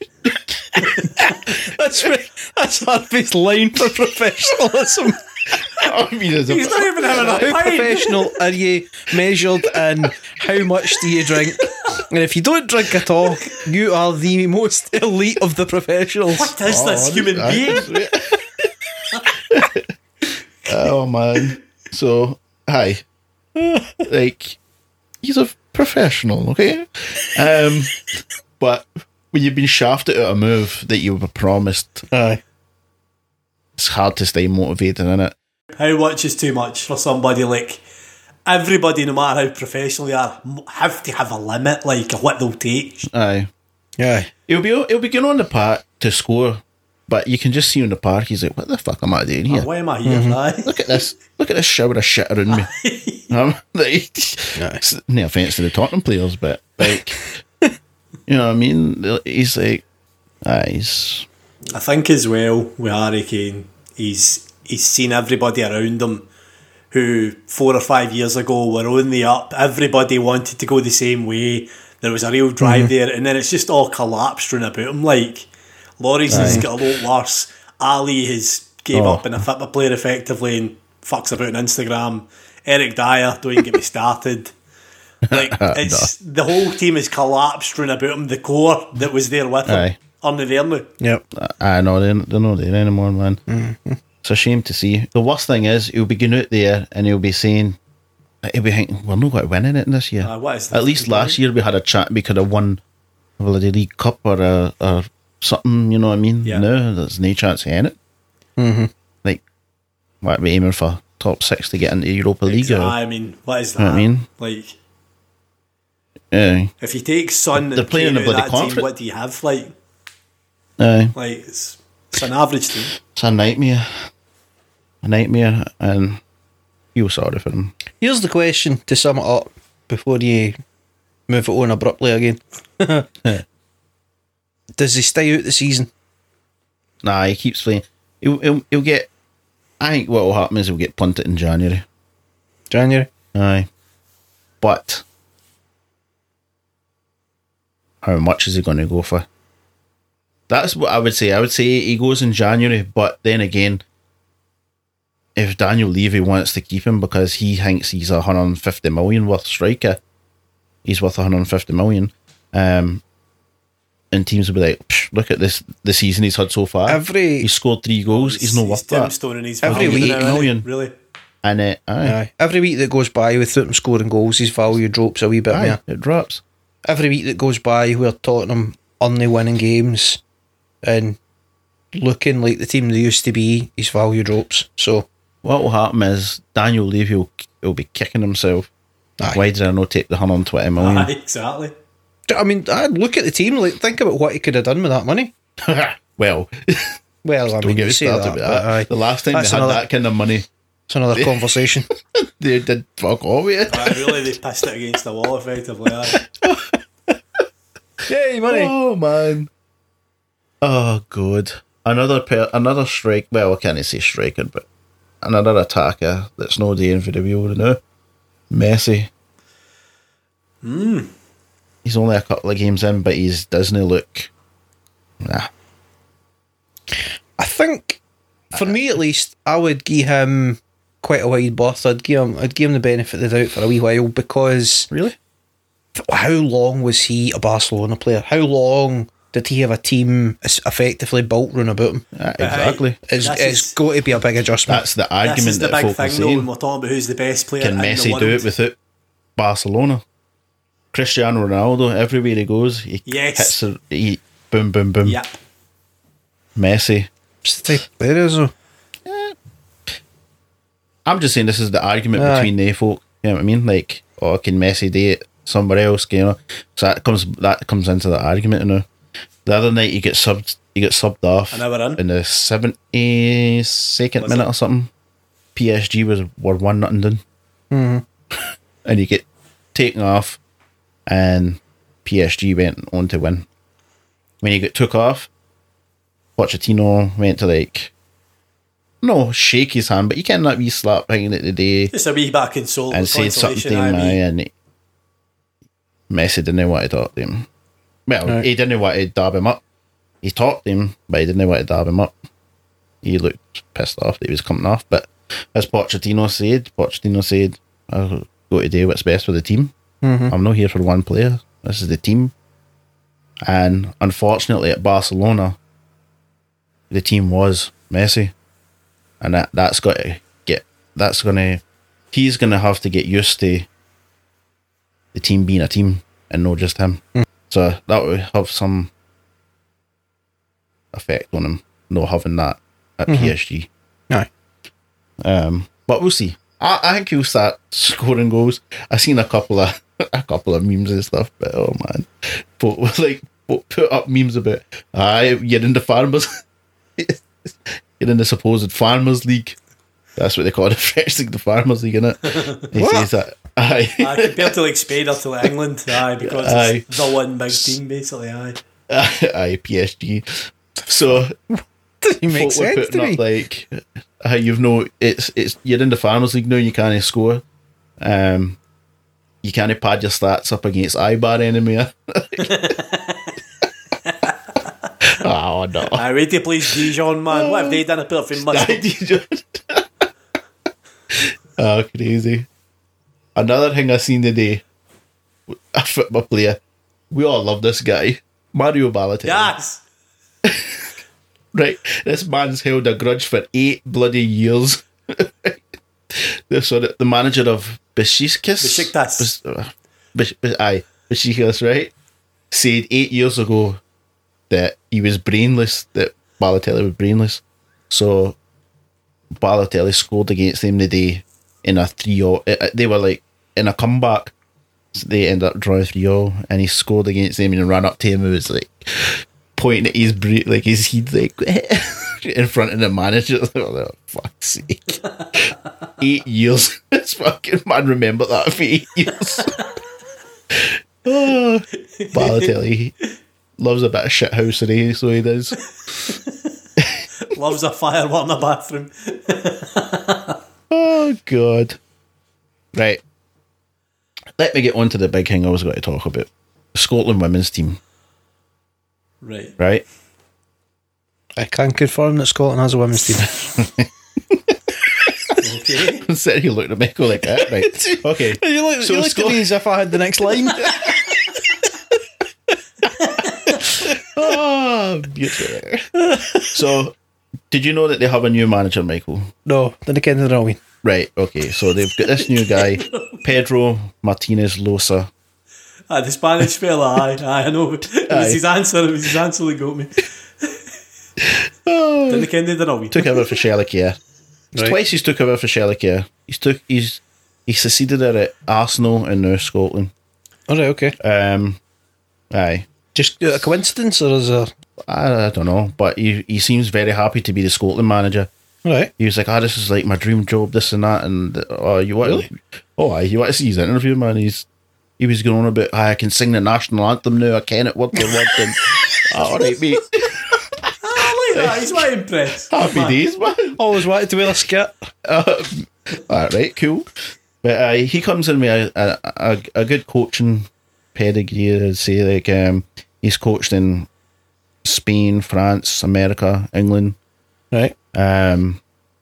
S2: That's right. That's Harvey's line for professionalism.
S1: I mean, as a-
S3: He's not even having a
S2: How
S3: pint.
S2: professional are you measured in how much do you drink? And if you don't drink at all, you are the most elite of the professionals.
S3: What is this human being?
S1: Oh man. So, hi. Like, he's a professional, okay? Um, but when you've been shafted at a move that you were promised,
S2: Aye.
S1: it's hard to stay motivated in it.
S3: How much is too much for somebody like everybody, no matter how professional they are, m- have to have a limit, like what they'll take.
S1: Aye.
S2: Aye.
S1: He'll be he'll be going on the park to score, but you can just see on the park he's like, "What the fuck am I doing here?
S3: Why am I here? Aye.
S1: Look at this! Look at this shower of shit around me." um, like, it's no offense to the Tottenham players, but like, you know what I mean? He's like, ah, he's
S3: I think as well with Harry Kane, he's he's seen everybody around him who four or five years ago were on the up. Everybody wanted to go the same way. There was a real drive there, and then it's just all collapsed round about him. Like Lloris has got a lot worse. Ali has gave
S1: Oh.
S3: up in a football player effectively and fucks about on Instagram. Eric Dyer, don't even get me started. Like it's the whole team has collapsed round about him. The core that was there with him,
S1: Aye.
S3: aren't there now?
S2: Yep.
S1: I know they're, they're not there anymore, man. It's a shame to see. The worst thing is he'll be going out there and he'll be saying, he'll be thinking, we're not going to win in it this year.
S3: Aye, what is this?
S1: At least last year we had a chat. We could have won a bloody League Cup or a, or something. You know what I mean?
S3: Yeah.
S1: No, there's no chance in it.
S2: Mm-hmm.
S1: Like, what are we aiming for? Top six to get into Europa League?
S3: Exactly.
S1: Or,
S3: I mean, what is that?
S1: know what I mean?
S3: Like,
S1: aye,
S3: if you take Son
S1: They're
S3: and
S1: playing in
S3: Kane
S1: the
S3: out of
S1: bloody
S3: that team,
S1: conference.
S3: what do you have? Like,
S1: aye.
S3: like it's, it's an average team.
S1: It's a nightmare. A nightmare, and feel sorry for him.
S2: Here's the question to sum it up before you move it on abruptly again. Does he stay out the season?
S1: Nah, he keeps playing. He'll, he'll, he'll get. I think what will happen is he'll get punted in January.
S2: January?
S1: Aye. But how much is he going to go for? That's what I would say. I would say he goes in January, but then again, if Daniel Levy wants to keep him because he thinks he's a one hundred fifty million worth striker, he's worth one hundred fifty million. Um, and teams will be like, "Psh, look at this the season he's had so far.
S2: Every
S1: He's scored three goals. He's, no worth that."
S3: tombstone and he's
S2: Every
S3: valued
S2: week,
S3: now, isn't he?
S1: million.
S3: Really.
S1: And uh, aye,
S2: aye. Every week that goes by without him scoring goals, his value drops a wee bit
S1: aye,
S2: more.
S1: it drops.
S2: Every week that goes by where Tottenham only winning games and looking like the team they used to be, his value drops. So
S1: What will happen is Daniel Levy will, will be kicking himself.
S2: Aye.
S1: Why did I not take the one hundred twenty million?
S3: Aye, exactly.
S2: I mean, I'd look at the team, like think about what he could have done with that money.
S1: Well,
S2: Well, I
S1: don't
S2: mean,
S1: get
S2: you
S1: me
S2: say
S1: started
S2: that,
S1: with
S2: but
S1: that.
S2: aye.
S1: The last time
S2: That's
S1: they had
S2: another-
S1: that kind of money,
S2: It's another conversation.
S1: they did fuck all with it.
S3: Aye, really, they pissed it against the wall effectively. Aye.
S2: Yay, money!
S1: Oh man. Oh god. Another per- another strike. Well, I can't say striker, but another attacker that's no day in for the wheel now. Messi.
S3: Mm.
S1: He's only a couple of games in, but he's doesn't look. Nah.
S2: I think, for me at least, I would give him quite a wide berth. I'd give him, I'd give him the benefit of the doubt for a wee while because
S1: Really?
S2: how long was he a Barcelona player? How long did he have a team es- effectively built round about him?
S1: Yeah, exactly.
S2: It's,
S3: This
S2: it's
S3: is-
S2: got to be a big adjustment.
S1: That's the
S3: This
S1: argument
S3: is the
S1: that
S3: big
S1: folk are
S3: thing though when
S1: saying.
S3: we're talking about who's the best player
S1: Can
S3: in the
S1: Messi
S3: world.
S1: do it without Barcelona? Cristiano Ronaldo, everywhere he goes, he
S3: Yes.
S1: hits the, he boom, boom, boom.
S3: Yep.
S1: Messi.
S2: It's the type of player, so.
S1: I'm just saying this is the argument
S2: Aye.
S1: between they folk. You know what I mean? Like, oh, can Messi do it somewhere else? You know, so that comes that comes into the argument. You know, the other night he gets subbed. He gets subbed off
S3: An hour in.
S1: in the seventy second
S3: Was
S1: minute
S3: it?
S1: or something. P S G was were one nothing done,
S2: Mm-hmm.
S1: and you get taken off, and P S G went on to win. When he got took off, Pochettino went to like, no, shake his hand, but you can that wee slap hanging at the day
S3: Just a wee bit of console,
S1: and said something to
S3: consolation.
S1: him,
S3: aye,
S1: aye,
S3: wee-
S1: and he, Messi didn't want to talk to him. Well,
S2: Right.
S1: he didn't want to dab him up. He talked to him, but he didn't want to dab him up. He looked pissed off that he was coming off, but as Pochettino said, Pochettino said, I'll go to do what's best for the team.
S2: Mhm.
S1: I'm not here for one player. This is the team. And unfortunately at Barcelona, the team was Messi. And that, that's got to get, that's going to, he's going to have to get used to the team being a team and not just him. So that would have some effect on him, not having that at P S G.
S2: Aye.
S1: Um, but we'll see. I, I think he'll start scoring goals. I've seen a couple of a couple of memes and stuff, but oh man, but like but put up memes about, aye, you're in the farmers, you're in the supposed farmers league. That's what they call the French league, the farmers league, innit? He
S2: What?
S1: says that. Aye.
S3: Aye, compared to like Spain or to like England, aye, because
S1: Aye.
S3: it's the one big team basically, aye.
S1: Aye, P S G. So
S2: Doesn't make
S1: folk were
S2: sense
S1: putting
S2: to me.
S1: up like, how you've no, it's it's you're in the farmers league now. You can't score. Um, you can't pad your stats up against Ibar anymore. Oh no!
S3: Aye, wait till he plays Dijon, man. What have they done a perfect must?
S1: Oh, crazy! Another thing I seen today, a football player. We all love this guy, Mario Balotelli.
S3: Yes!
S1: Right, this man's held a grudge for eight bloody years. The sort of the manager of Besiktas,
S3: Besiktas.
S1: Bes- uh, Bes- Bes- aye, Besiktas, right? Said eight years ago that he was brainless. That Balotelli was brainless. So Balotelli scored against them today in a three all. They were like in a comeback. So they ended up drawing three all, and he scored against them and ran up to him. It was like pointing at his bra- like his head, like in front of the manager. Oh, fuck's sake! Eight years. This fucking man remember that for eight years. Oh, Balotelli loves a bit of shithousery, so he does.
S3: Loves a firework in the bathroom.
S1: Oh god! Right. Let me get on to the big thing I was going to talk about. The Scotland women's team,
S3: Right.
S1: right?
S2: I can confirm that Scotland has a women's team.
S3: Okay.
S1: I'm sitting here looking at Michael like that, right? Okay.
S2: You look,
S1: So
S2: you looked at
S1: Scot-
S2: me as if I had the next line.
S1: Oh, beautiful. So, did you know that they have a new manager, Michael?
S2: No, didn't get into the wrong.
S1: Right, okay. So, they've got this new guy, Pedro Martinez Losa.
S3: Ah, the Spanish fella, aye, aye, I know. It was
S1: Aye.
S3: his answer, it was his answer that got me. Didn't get into the wrong.
S1: Took over for Shellacare.
S2: Right.
S1: Twice he's took over for Shellacare. He's took he's he succeeded her at Arsenal in now Scotland.
S2: All right, okay.
S1: Um, aye.
S2: Just a coincidence, or is there?
S1: I, I don't know, but he he seems very happy to be the Scotland manager.
S2: All right.
S1: He was like, "Ah, this is like my dream job, this and that." And oh, you want?
S2: Really?
S1: Oh, aye, you want to see his interview, man? He's he was going on about, ah, I can sing the national anthem now. I can it word for word. And all right, mate.
S3: I like that, he's quite impressed.
S1: Happy
S3: Man.
S1: days, man.
S2: Always wanted to wear a skirt.
S1: Um, all right, cool. But uh, he comes in with a, a, a, a good coaching pedigree. I'd say, like um, he's coached in Spain, France, America, England.
S2: Right.
S1: Um,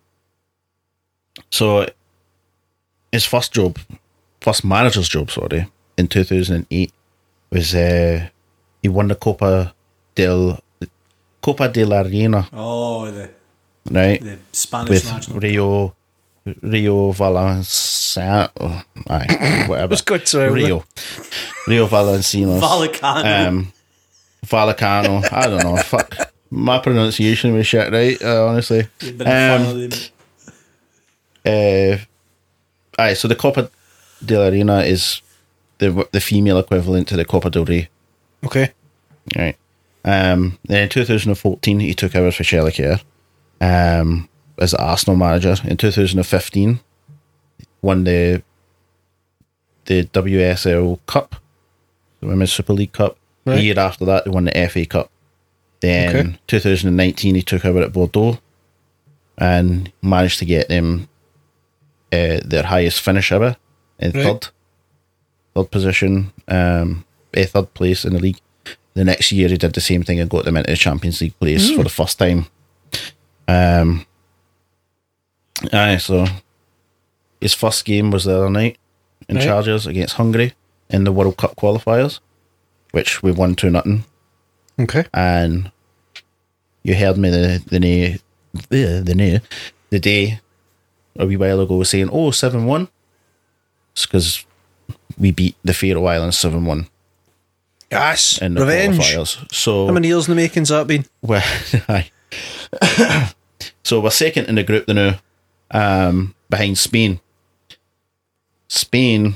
S1: so his first job, first manager's job, sorry, in two thousand eight was uh, he won the Copa del Copa de la Reina,
S3: Oh, the,
S1: right,
S3: the Spanish
S1: with
S3: national.
S1: Rio Rio Valencia, oh, aye, whatever.
S2: It's good to
S1: Rio Rio Valencianos.
S3: Valicano.
S1: Um, Valicano. I don't know. Fuck. My pronunciation was shit, right? Uh, honestly.
S3: You've been a fan
S1: Um,
S3: of them.
S1: uh, aye, so the Copa de la Reina is the the female equivalent to the Copa del Rey.
S2: Okay.
S1: Right. Um, then in two thousand fourteen, he took over for Shellacare um, as the Arsenal manager. In two thousand fifteen, won the the W S L Cup, the Women's Super League Cup.
S2: Right.
S1: The year after that, they won the F A Cup. Then
S2: Okay.
S1: two thousand nineteen, he took over at Bordeaux and managed to get them uh, their highest finish ever in
S2: Right.
S1: third, third position, um, eh, third place in the league. The next year, he did the same thing and got them into the Champions League place for the first time. Um, aye, so his first game was the other night in
S2: Right.
S1: Chargers against Hungary in the World Cup qualifiers, which we won two nothing.
S2: Okay.
S1: And you heard me the the nay, the the nay, the day a wee while ago was saying, "Oh, seven one." It's because we beat the Faroe Islands seven one
S2: Yes.
S1: in the
S2: Revenge.
S1: qualifiers. So
S2: How many years in the making's that been?
S1: Well, aye. So we're second in the group now, um, behind Spain. Spain,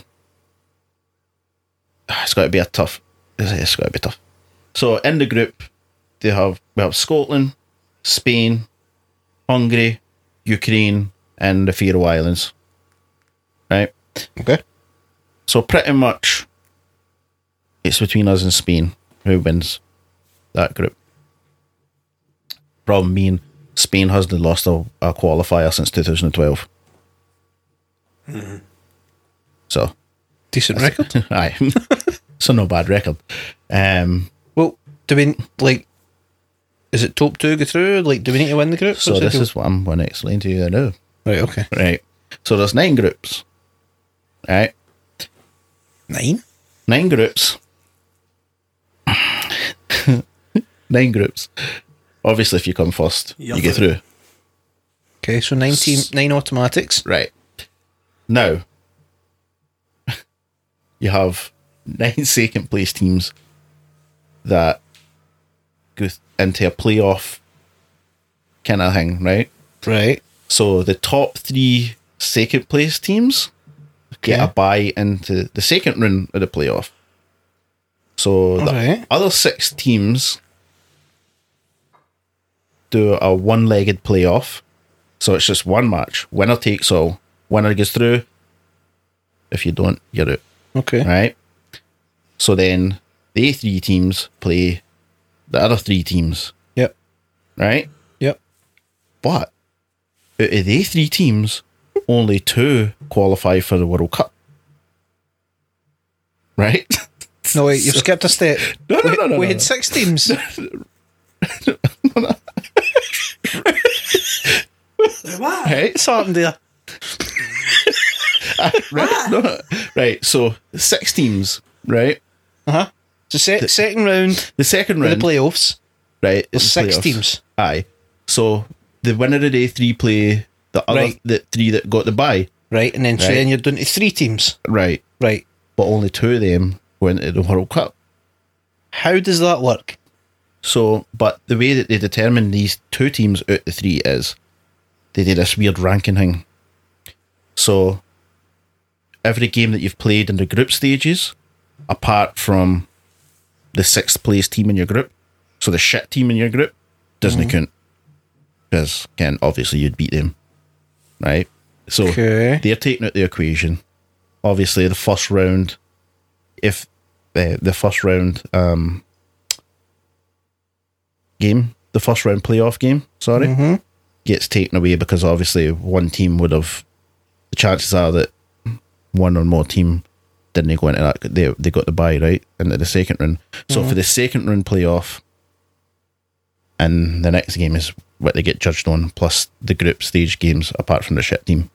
S1: ah, it's got to be a tough. It's got to be tough. So in the group, they have we have Scotland, Spain, Hungary, Ukraine, and the Faroe Islands. Right.
S2: Okay.
S1: So pretty much, it's between us and Spain who wins that group. Problem being, Spain hasn't lost a, a qualifier since two thousand twelve.
S3: Mm-hmm.
S1: So,
S2: Decent record.
S1: aye, so no bad record. Um,
S2: Well, do we, like, is it top two go through? Like, do we need to win the group?
S1: so this is what I'm going to explain to you now.
S2: Right, okay.
S1: Right. So there's nine groups. Right.
S2: Nine?
S1: Nine groups. Nine groups. Obviously, if you come first,
S3: You're
S1: you get
S3: through.
S1: through.
S2: Okay, so nine, team, nine automatics.
S1: Right. Now, you have nine second place teams that go th- into a playoff kind of thing, right?
S2: Right.
S1: So the top three second place teams get
S2: Okay.
S1: a bye into the second round of the playoff. So the
S2: Alright.
S1: other six teams do a one-legged playoff. So it's just one match. Winner takes all. Winner gets through. If you don't, you're out.
S2: Okay.
S1: Right? So then they three teams play the other three teams.
S2: Yep.
S1: Right?
S2: Yep.
S1: But out of they three teams, only two qualify for the World Cup. Right?
S2: No, wait, you've skipped a step.
S1: No, no,
S2: we,
S1: no, no,
S2: We
S1: no,
S2: had
S1: no.
S2: six teams.
S3: What?
S1: Right?
S2: What's happened there?
S1: Right? No. Right. So six teams, right?
S2: Uh huh. So, se- second round
S1: The second
S2: of the
S1: round,
S2: playoffs.
S1: right? in
S2: Six
S1: playoffs.
S2: teams.
S1: Aye. So the winner of day three play the other
S2: Right.
S1: the three that got the bye.
S2: Right, and then so
S1: Right.
S2: then you're down to three teams.
S1: Right.
S2: Right.
S1: But only two of them went to the World Cup.
S2: How does that work?
S1: So, but the way that they determine these two teams out of the three is they did this weird ranking thing. So, every game that you've played in the group stages, apart from the sixth place team in your group, so the shit team in your group, doesn't count. Because, again, obviously you'd beat them. Right? So,
S2: Okay.
S1: they're taking out the equation. Obviously, the first round, if uh, the first round um, game, the first round playoff game, sorry, gets taken away because obviously one team would have, the chances are that one or more team didn't go into that, they, they got the bye, right, into the second round. So for the second round playoff, and the next game is what they get judged on, plus the group stage games apart from the shit team.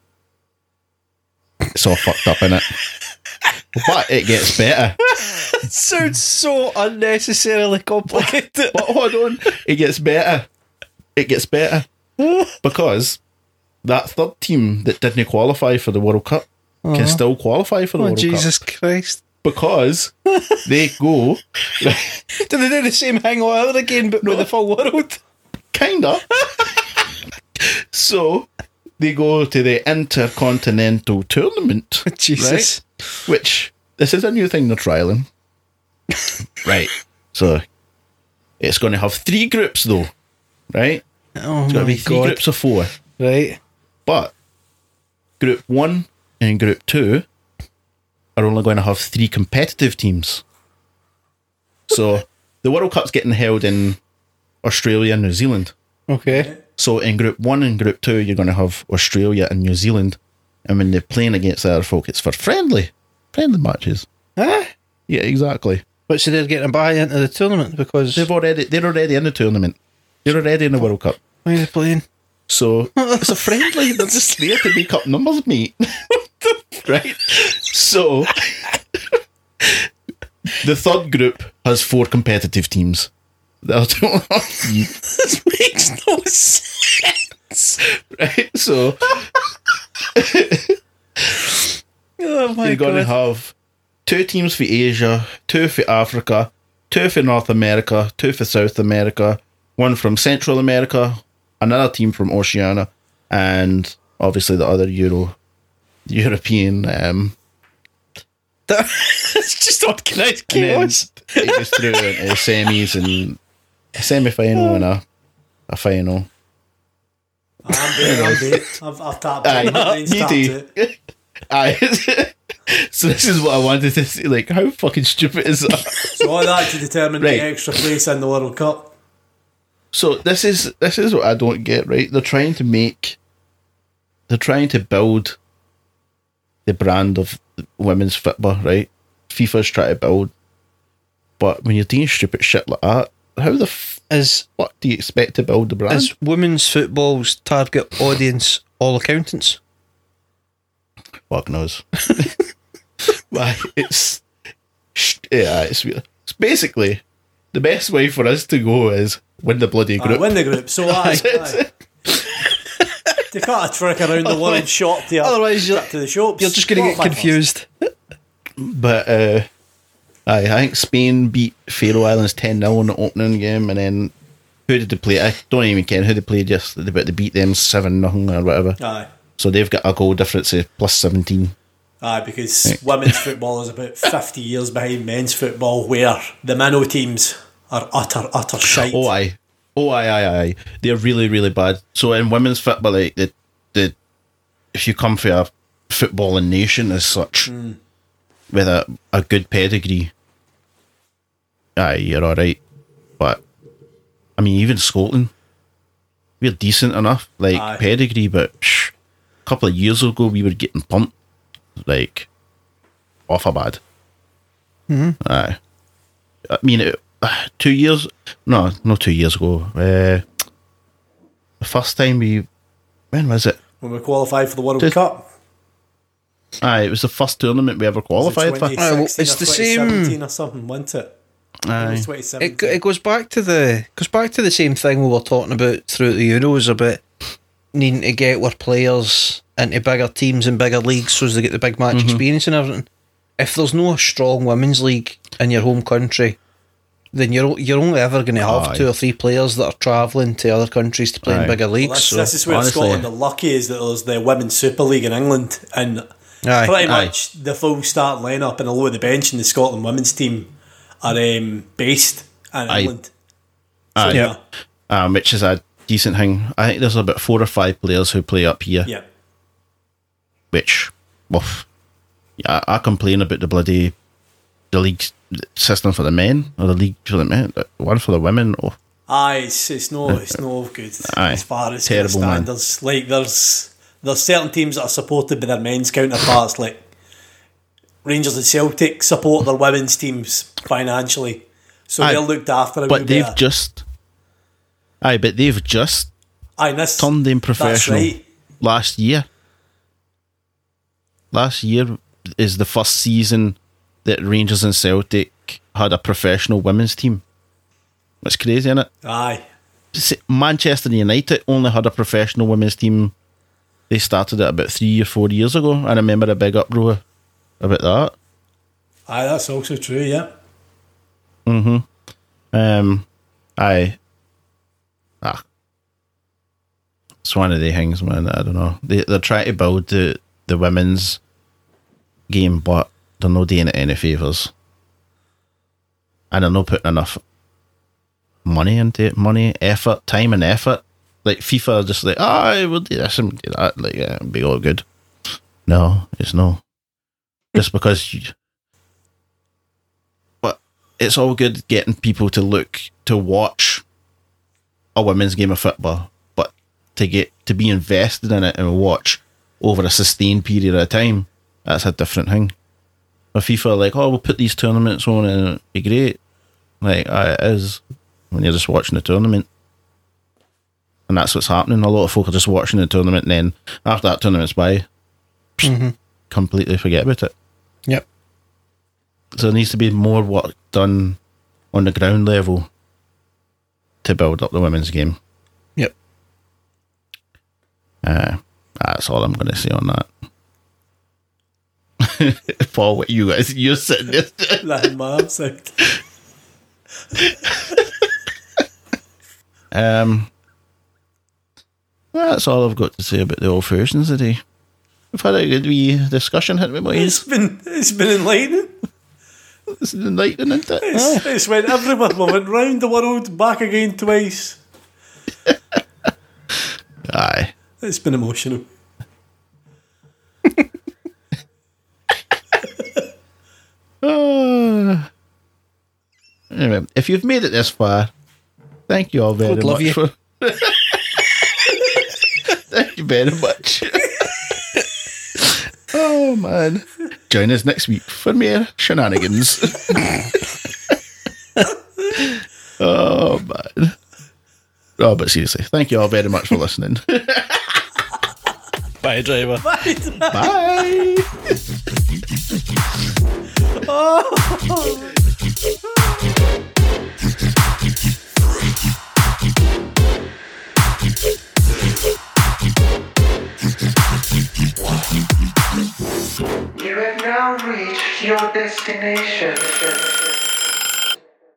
S1: It's all fucked up, innit? But it gets better.
S2: It sounds so unnecessarily complicated.
S1: But hold on, it gets better. It gets better. Because that third team that didn't qualify for the World Cup can still qualify for the
S2: Oh,
S1: World
S2: Jesus
S1: Cup.
S2: Christ.
S1: Because they go,
S2: Do they do the same thing all over again, but with the full world?
S1: kinda. So they go to the Intercontinental Tournament.
S2: Jesus.
S1: Right? Which, this is a new thing they're trialing. Right. So it's going to have three groups though. Right?
S2: Oh,
S1: It's going to
S2: my
S1: be three
S2: God.
S1: groups of four.
S2: Right.
S1: But group one and group two are only going to have three competitive teams. So the World Cup's getting held in Australia and New Zealand.
S2: Okay.
S1: So in group one and group two, you're going to have Australia and New Zealand. And when they're playing against the other folk, it's for friendly, friendly matches.
S2: Huh?
S1: Yeah, exactly.
S2: But so they're getting a buy into the tournament because
S1: They've already, they're already in the tournament. They're already in the World Cup.
S2: why are they playing?
S1: So it's a friendly. They're just there to make up numbers, mate. Right? So the third group has four competitive teams. The other two are three.
S2: This makes no sense.
S1: Right? So
S2: Oh my
S1: you're going to
S2: God.
S1: have two teams for Asia, two for Africa, two for North America, two for South America, one from Central America, another team from Oceania, and obviously the other Euro, European. Um,
S2: It's just organised
S1: and then
S2: chaos.
S1: it goes through into semis and a semi-final and a, a final.
S3: I'm bait, I'm bait. I've, I've tapped
S1: Aye,
S3: it. My brain's
S1: me
S3: tapped
S1: too.
S3: it.
S1: Aye. So this is what I wanted to see. Like, how fucking stupid is that?
S3: So all that to determine
S1: Right.
S3: the extra place in the World Cup.
S1: So this is this is what I don't get, right? They're trying to make, they're trying to build the brand of women's football, right? FIFA's trying to build, but when you're doing stupid shit like that, how the f-
S2: Is
S1: what do you expect to build the brand?
S2: is women's football's target audience all accountants?
S1: Fuck knows. Why it's sh- yeah, it's weird. It's basically the best way for us to go is win the bloody
S3: Aye,
S1: group.
S3: win the group. So aye, aye. To cut a trick around the world shop to
S2: Otherwise you're-
S3: trip to the shops.
S2: You're just going to get
S3: Qualify
S2: confused.
S1: But uh, aye, I think Spain beat Faroe Islands ten nil in the opening game, and then who did they play? I don't even care who they played yesterday, but they beat them seven nothing or whatever.
S3: first. Aye.
S1: So they've got a goal difference of plus seventeen.
S3: Aye, because women's football is about fifty years behind men's football, where the minnow teams are utter, utter shite.
S1: Oh aye, oh aye, aye, aye. They're really, really bad. So in women's football, like the the if you come from a footballing nation as such,
S3: Mm.
S1: with a, a good pedigree, aye, you're all right. But I mean, even Scotland, we're decent enough, like
S3: Aye.
S1: pedigree. But psh, a couple of years ago, we were getting pumped, like off a bad. Mm-hmm. Aye, I mean, it, uh, two years, no, not two years ago. Uh, the first time we, when was it?
S3: When we qualified for the World
S1: Did-
S3: Cup.
S1: Aye, it was the first tournament we ever
S3: Was it
S1: qualified for.
S3: twenty
S2: Aye, well,
S3: sixteen
S2: it's
S3: or
S2: the
S3: twenty
S2: same-
S3: seventeen or something, wasn't it?
S1: Aye.
S3: It's twenty seventeen.
S2: It, it goes back to the goes back to the same thing we were talking about throughout the Euros about needing to get our players into bigger teams and bigger leagues so as they get the big match
S1: Mm-hmm.
S2: experience and everything. If there's no strong women's league in your home country, then you're you're only ever going to have
S1: Aye.
S2: two or three players that are travelling to other countries to play
S1: Aye.
S2: in bigger leagues.
S3: Well, this,
S2: so
S3: this is where
S1: honestly-
S3: Scotland are lucky, is that there's the Women's Super League in England, and
S2: Aye.
S3: pretty
S1: Aye.
S3: much the full starting lineup and a load of the bench in the Scotland women's team are um, based in
S1: Aye.
S3: England.
S1: Aye.
S2: Yeah.
S1: Um, which is a decent thing. I think there's about four or five players who play up here,
S3: Yeah.
S1: which, well, yeah, I complain about the bloody the league system for the men or the league for the men, the one for the women. Oh,
S3: Aye, it's, it's no it's no good
S1: Aye.
S3: as far as
S1: Terrible, man.
S3: standards. Like there's there's certain teams that are supported by their men's counterparts, like Rangers and Celtic support their women's teams financially, so
S1: Aye.
S3: they're looked after a
S1: but
S3: wee
S1: they've
S3: better.
S1: just, aye, but they've just
S3: Aye, and this,
S1: turned them
S3: that's
S1: professional
S3: right.
S1: last year. Last year is the first season that Rangers and Celtic had a professional women's team. That's crazy, isn't it?
S3: Aye,
S1: S- Manchester United only had a professional women's team. They started it about three or four years ago. I remember a big uproar about that.
S3: aye, that's also true. Yeah,
S1: Um, I, ah, it's one of the things, man. I don't know. They they're trying to build the the women's game, but they're not doing it any favors, and they're not putting enough money into it. Money, effort, time, and effort. Like FIFA are just like, ah, we'll do this and do that. Like, yeah, it'll be all good. No, it's no. Just because you. But it's all good getting people to look to watch a women's game of football, but to get to be invested in it and watch over a sustained period of time, that's a different thing. But FIFA are like, oh, we'll put these tournaments on and it'll be great. Like, aye, it is when you're just watching the tournament. And that's what's happening. A lot of folk are just watching the tournament, and then after that tournament's by, psh, completely forget about it.
S2: Yep.
S1: So there needs to be more work done on the ground level to build up the women's game.
S2: Yep.
S1: Uh, that's all I'm going to say on that. Paul, what you guys, you're sitting there.
S3: that my arms out.
S1: Um, that's all I've got to say about the old versions today. We've had a good wee discussion, haven't we,
S3: It's
S1: boys?
S3: been it's been enlightening.
S1: It's enlightening, isn't it?
S3: It's, it's went everywhere. We went round the world, back again twice.
S1: Aye.
S3: It's been emotional.
S1: Uh, anyway, if you've made it this far, thank you all very
S2: God love
S1: much
S2: you.
S1: for. Thank you very much. Oh man, join us next week for more shenanigans. Oh man. Oh, but seriously, thank you all very much for listening.
S2: Bye, driver.
S1: Bye.
S5: You have now reached your destination.